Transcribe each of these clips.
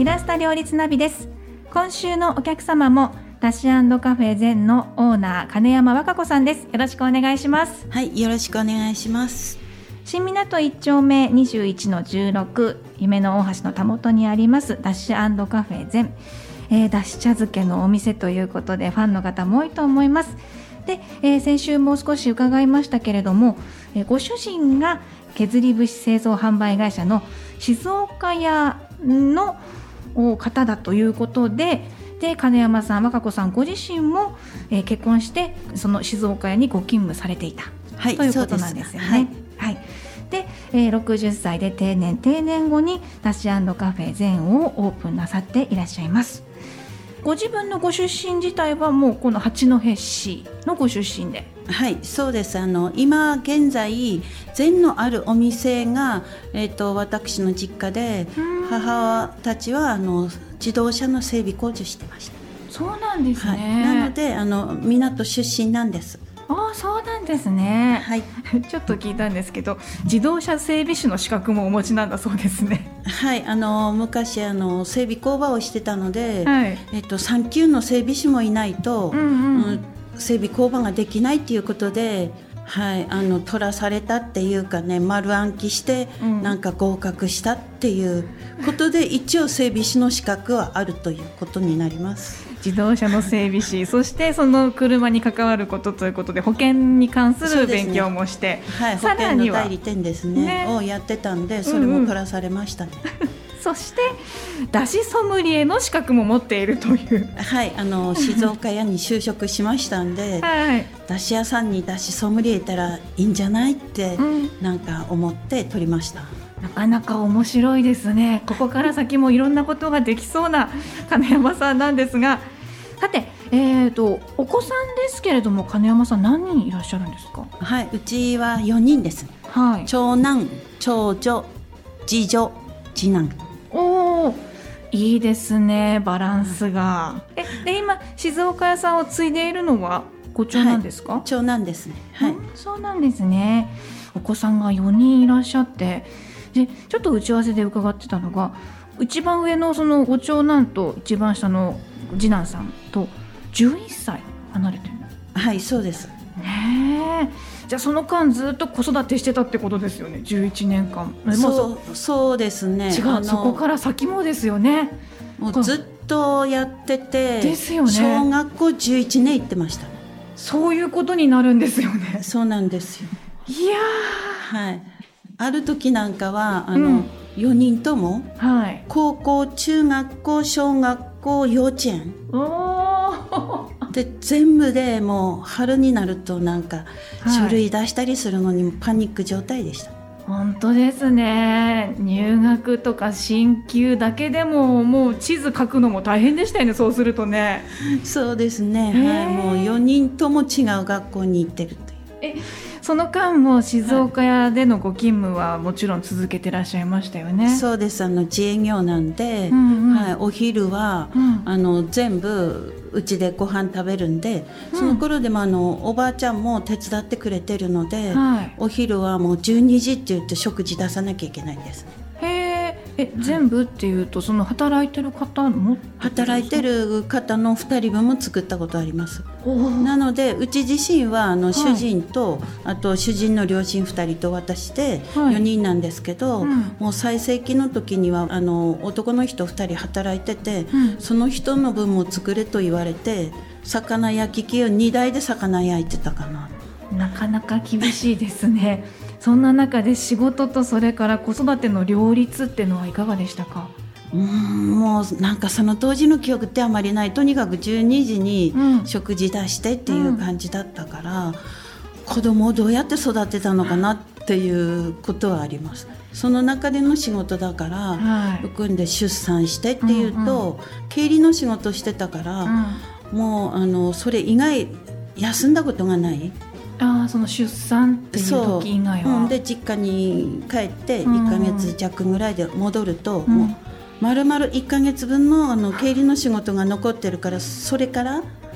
ラスタ両立ナビです。今週のお客様もだし&カフェゼンのオーナー金山和歌子さんです。よろしくお願いします。 はい、よろしくお願いします。 新港1丁目 21-16 夢の大橋のたもとにありますだし&カフェゼン、だし茶漬けのお店ということでファンの方も多いと思います。で、先週も少し伺いましたけれども、ご主人が削り節製造販売会社の静岡屋の方だということで、金山さん、和歌子さんご自身も、結婚してその静岡屋にご勤務されていた、 はい、 ということなんですよね。はい、で、60歳で定年後にだし&カフェゼンをオープンなさっていらっしゃいます。ご自分のご出身自体はもうこの八戸市のご出身で。 はい、そうです。今現在ゼンのあるお店が、私の実家で、母たちは自動車の整備工事してました。 そうなんですね。 はい、なので港出身なんです。 ああ、そうなんですね。はい、ちょっと聞いたんですけど、自動車整備士の資格もお持ちなんだそうですね。 はい、昔整備工場をしてたので、 はい、 3級の整備士もいないと、整備工場ができないっていうことで、はい、取らされたっていうかね、丸暗記して、なんか合格したっていうことで一応整備士の資格はあるということになります。 自動車の整備士そしてその車に関わることということで保険に関する勉強もして、 はい、 さらには保険の代理店ですねをやってたんで、それもプラスされましたね。 そしてだしソムリエの資格も持っているという。 はい、静岡屋に就職しましたんで、はい、だし屋さんにだしソムリエいたらいいんじゃないって、なんか思って取りました。 なかなか面白いですね。ここから先もいろんなことができそうな金山さんなんですが、さて、お子さんですけれども金山さん何人いらっしゃるんですか？ はい、うちは4人です、はい、長男、長女、次女、次男。 おー、いいですね、バランスが。で今静岡屋さんを継いでいるのはご長男ですか？ はい、長男ですね。はい、 そうなんですね。お子さんが4人いらっしゃって、でちょっと打ち合わせで伺ってたのが、一番上のそのご長男と一番下の次男さんと11歳離れてる。 はい、そうですね。じゃあその間ずっと子育てしてたってことですよね。11年間。 そうですね。 違う、そこから先もですよね。 もうずっとやっててですよね。 小学校11年行ってました。 そういうことになるんですよね。 そうなんですよ。 いやー、はい、ある時なんかは4人とも、はい、高校、中学校、小学校、幼稚園で全部でもう春になるとなんか書類出したりするのにパニック状態でした。 本当ですね。入学とか進級だけでももう地図書くのも大変でしたよね。そうするとね。 そうですね、はい、もう4人とも違う学校に行ってるという。 その間も静岡屋でのご勤務はもちろん続けてらっしゃいましたよね。 はい、そうです。自営業なんで、はい、お昼は、全部うちでご飯食べるんで、その頃でもおばあちゃんも手伝ってくれてるので、お昼はもう12時って言って食事出さなきゃいけないんです。 全部っていうとその働いてる方も働いてる方の2人分も作ったことあります。なのでうち自身は主人と、あと主人の両親2人と私で4人なんですけど、もう最盛期の時には男の人2人働いてて、その人の分も作れと言われて魚焼き器を2台で魚焼いてたかな。 なかなか厳しいですね。そんな中で仕事とそれから子育ての両立っていうのはいかがでしたか？ もうなんかその当時の記憶ってあまりない。とにかく12時に食事出してっていう感じだったから、子供をどうやって育てたのかなっていうことはあります。その中での仕事だから、含んで出産してっていうと、経理の仕事してたから、もうそれ以外休んだことがない。 その出産っていう時以外は。 で実家に帰って1ヶ月弱ぐらいで戻ると、もう丸々1ヶ月分の経理の仕事が残ってるから、それから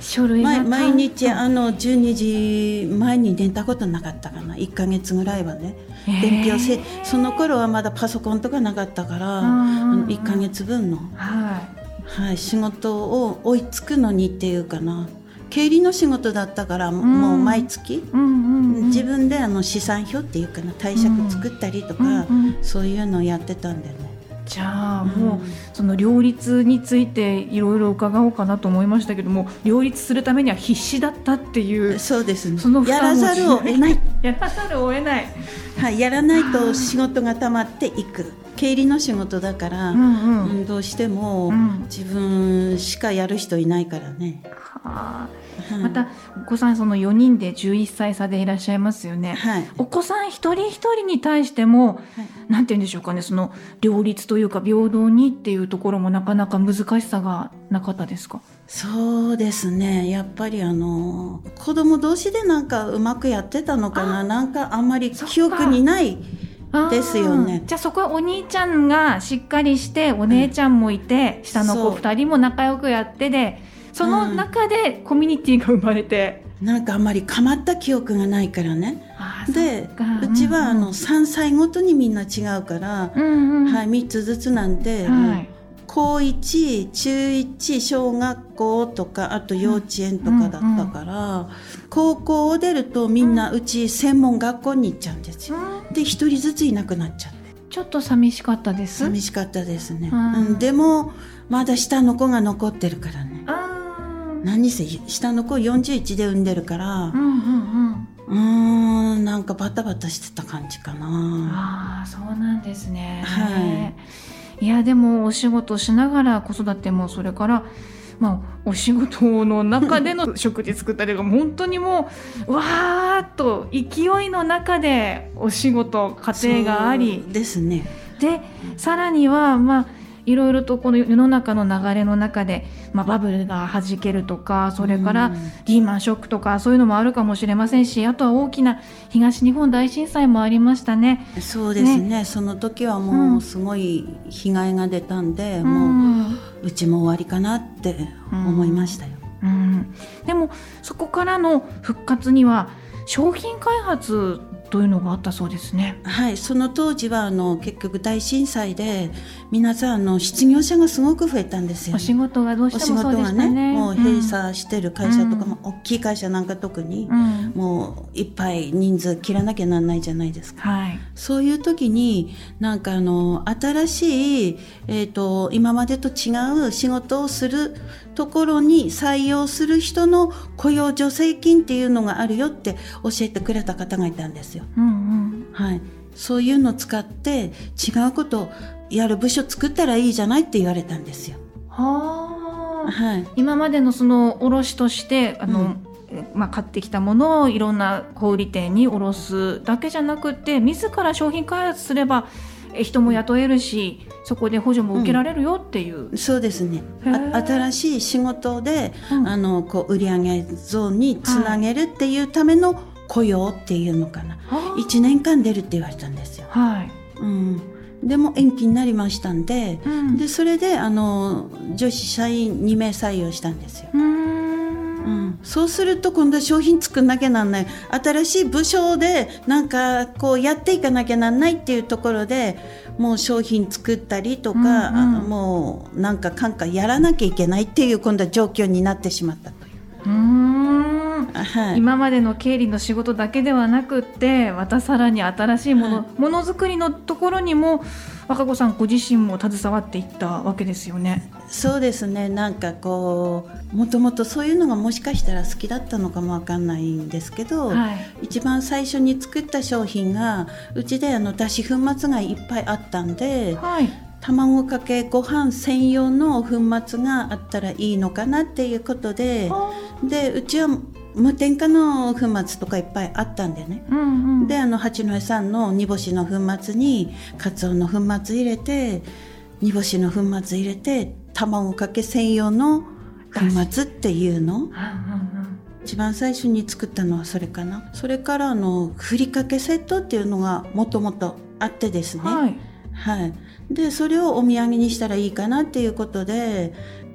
書類が毎日12時前に寝たことなかったかな。1ヶ月ぐらいはね、勉強せ、その頃はまだパソコンとかなかったから、1ヶ月分の、仕事を追いつくのにっていうかな、経理の仕事だったから、もう毎月、自分で資産表っていうかな、貸借作ったりとか、そういうのをやってたんだよね。 じゃあもうその両立についていろいろ伺おうかなと思いましたけども、両立するためには必死だったっていう。 そうですね、 そのやらざるを得ないやらざるを得ない、 やらないと仕事が溜まっていく。経理の仕事だから、どうしても自分しかやる人いないからね。 またお子さんその4人で11歳差でいらっしゃいますよね。お子さん一人一人に対しても、なんて言うんでしょうかね、その両立というか平等にっていうところもなかなか難しさがなかったですか？ そうですね、やっぱり子供同士でなんかうまくやってたのかな。なんかあんまり記憶にないですよね。 じゃあそこはお兄ちゃんがしっかりして、お姉ちゃんもいて、下の子2人も仲良くやってで、その中でコミュニティが生まれて、 なんかあんまり構った記憶がないからね。で、うちは3歳ごとにみんな違うから、3つずつなんで、高1、中1、小学校とか、あと幼稚園とかだったから、高校を出るとみんなうち専門学校に行っちゃうんですよ。で、一人ずついなくなっちゃって、 ちょっと寂しかったです。 寂しかったですね。でもまだ下の子が残ってるからね。何せ下の子41で産んでるから、なんかバタバタしてた感じかな。 そうなんですね。いやでもお仕事しながら子育ても、それから、お仕事の中での食事作ったりが本当にもうわーっと勢いの中でお仕事家庭がありですね。 でさらにはいろいろとこの世の中の流れの中で、バブルが弾けるとか、それからリーマンショックとか、そういうのもあるかもしれませんし、あとは大きな東日本大震災もありましたね。 そうですね。その時はもうすごい被害が出たんで、もううちも終わりかなって思いましたよ。 でもそこからの復活には商品開発というのがあったそうですね。 その当時は結局大震災で皆さん失業者がすごく増えたんですよ、ね。 お仕事がどうしてもそうでしたね。 もう閉鎖してる会社とかも、大きい会社なんか特に、もういっぱい人数切らなきゃなんないじゃないですか。そういう時になんか新しい、今までと違う仕事をするところに採用する人の雇用助成金っていうのがあるよって教えてくれた方がいたんですよ。そういうのを使って違うことをやる部署作ったらいいじゃないって言われたんですよ。 今までのその卸として買ってきたものをいろんな小売店に卸すだけじゃなくて、自ら商品開発すれば人も雇えるし、そこで補助も受けられるよっていう、 そうですね。新しい仕事で、こう売上増につなげるっていうための雇用っていうのかな、1年間出るって言われたんですよ。でも延期になりましたんで、でそれで女子社員2名採用したんですよ。そうすると今度は商品作んなきゃなんない、新しい部署でなんかこうやっていかなきゃなんないっていうところで、もう商品作ったりとか、もうなんかやらなきゃいけないっていう今度は状況になってしまったという。 今までの経理の仕事だけではなくって、またさらに新しいものづくりのところにも若子さんご自身も携わっていったわけですよね。 そうですね。なんかこうもともとそういうのがもしかしたら好きだったのかもわかんないんですけど、一番最初に作った商品がうちで脱脂粉末がいっぱいあったんで、卵かけご飯専用の粉末があったらいいのかなっていうことで、うちは無添加の粉末とかいっぱいあったんでね、で八戸産の煮干しの粉末にカツオの粉末入れて、煮干しの粉末入れて、卵かけ専用の粉末っていうの、一番最初に作ったのはそれかな。それからふりかけセットっていうのがもともとあってですね、でそれをお土産にしたらいいかなっていうことで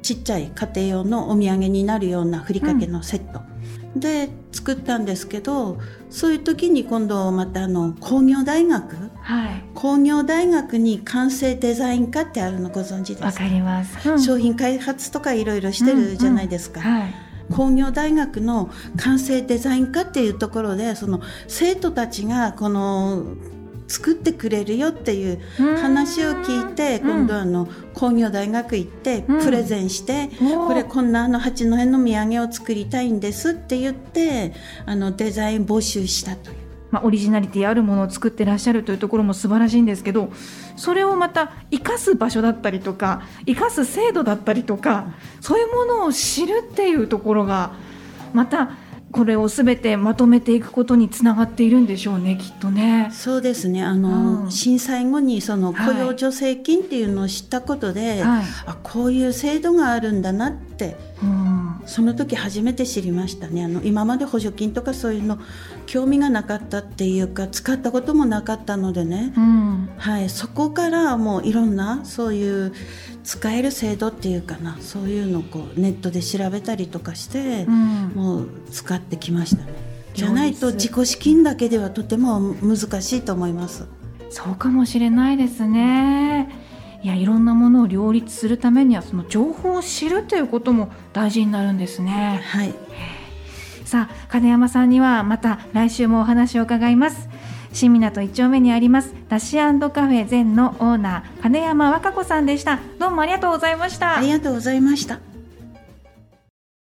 ちっちゃい家庭用のお土産になるようなふりかけのセット、で作ったんですけど、そういう時に今度また工業大学、工業大学に完成デザイン科ってあるのご存知ですか？ わかります、 商品開発とかいろいろしてるじゃないですか、工業大学の完成デザイン科っていうところで、その生徒たちがこの作ってくれるよっていう話を聞いて、今度工業大学行ってプレゼンして、これこんな八戸の土産を作りたいんですって言ってデザイン募集したという、 オリジナリティあるものを作ってらっしゃるというところも素晴らしいんですけど、それをまた生かす場所だったりとか生かす制度だったりとか、そういうものを知るっていうところがまたこれを全てまとめていくことにつながっているんでしょうね、きっとね。 そうですね、震災後にその雇用助成金っていうのを知ったことで、こういう制度があるんだなって、その時初めて知りましたね。今まで補助金とかそういうの興味がなかったっていうか、使ったこともなかったのでね、そこからもういろんなそういう使える制度っていうかな、そういうのをネットで調べたりとかして、もう使ってきましたね。じゃないと自己資金だけではとても難しいと思います。 そうかもしれないですね。いろんなものを両立するためにはその情報を知るということも大事になるんですね。さあ、金山さんにはまた来週もお話を伺います。新港1丁目にありますだし&カフェ禅のオーナー金山和歌子さんでした。どうもありがとうございました。 ありがとうございました。